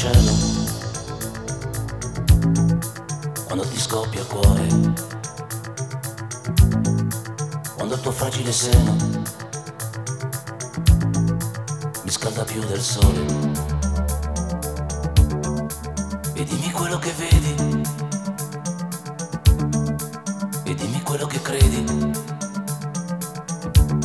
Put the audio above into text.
cielo, quando ti scoppia il cuore, quando il tuo fragile seno mi scalda più del sole. E dimmi quello che vedi, e dimmi quello che credi.